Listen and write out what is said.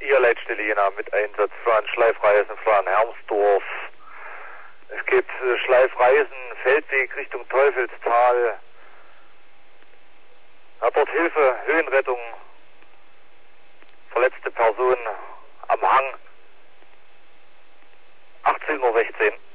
Ihr Leitstelle Jena mit Einsatz Fran Schleifreisen, Fran Hermsdorf. Es gibt Schleifreisen, Feldweg Richtung Teufelstal. Hat dort Hilfe, Höhenrettung. Verletzte Person am Hang. 18:16 Uhr.